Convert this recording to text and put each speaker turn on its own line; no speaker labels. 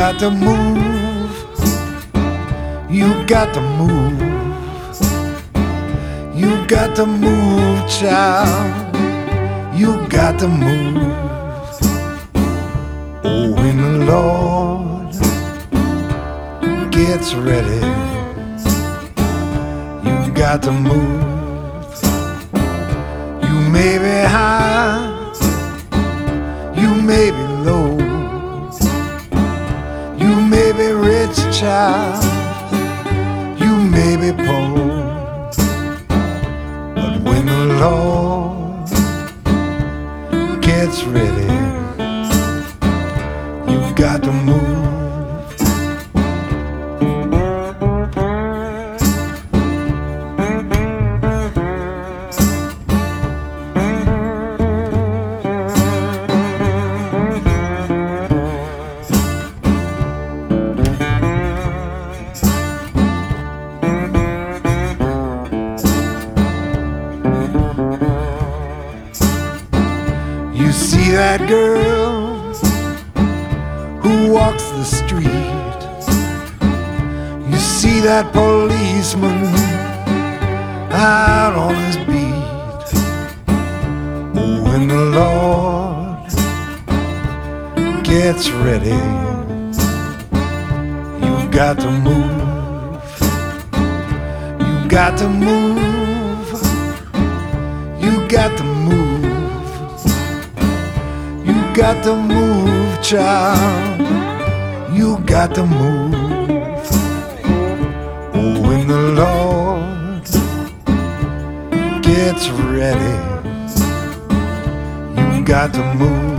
got to move. You got to move. You got to move, child. You got to move. Oh, when the Lord gets ready, you got to move. You may be high, you may be low, you may be rich, child, you may be poor, but when the Lord gets ready, you got to move. You see that girl who walks the street. You see that policeman out on his beat. Oh, when the Lord gets ready, you got to move. You got to move. You got to move. You got to move, child. You got to move. Oh, when the Lord gets ready, you got to move.